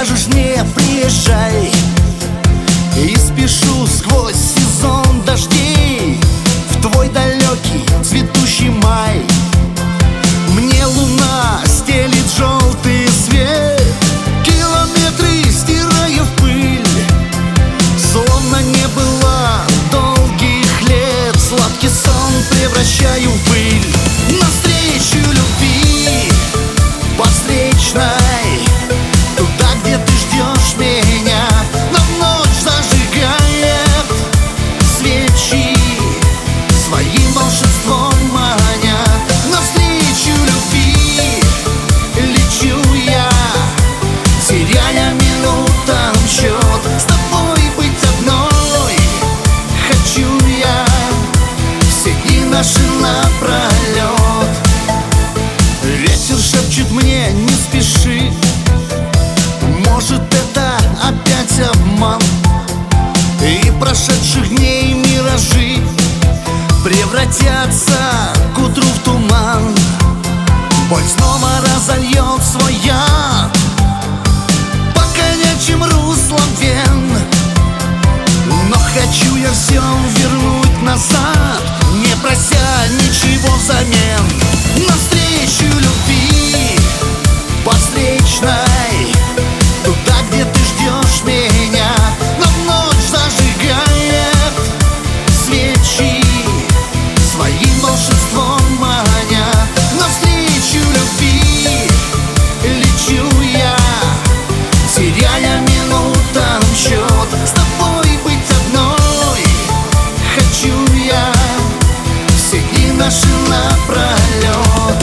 скажешь мне приезжай, и спешу сквозь сезон дождей в твой далекий цветущий май. Мне луна стелит желтый свет, километры стирая в пыль, словно не было долгих лет. Сладкий сон превращаю в пыль. Навстречу любви по встречной, туда, где ты ждешь меня, нам ночь зажигает свечи, своим волшебством маня. Навстречу любви лечу я, теряя минутам счет. С тобой быть одной хочу я все дни наши напролет. Ветер шепчет мне: не спеши, может, это опять обман, и прошедших дней миражи превратятся к утру в туман. Боль снова разольет свой яд по горячим руслам вен, но хочу я все вернуть назад, не прося ничего взамен. Навстречу любви по встречной, туда, где ты ждешь меня, нам ночь зажигает свечи, своим волшебством маня. Навстречу любви лечу я, теряя минутам счет. С тобой быть одной хочу я все дни наши напролет.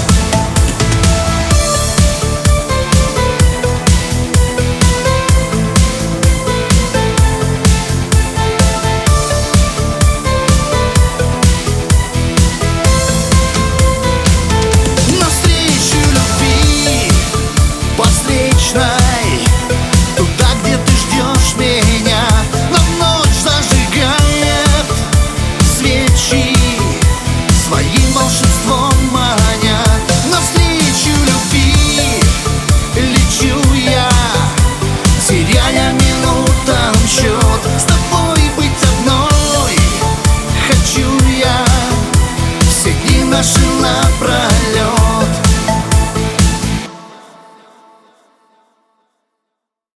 Туда, где ты ждешь меня, нам ночь зажигает свечи, своим волшебством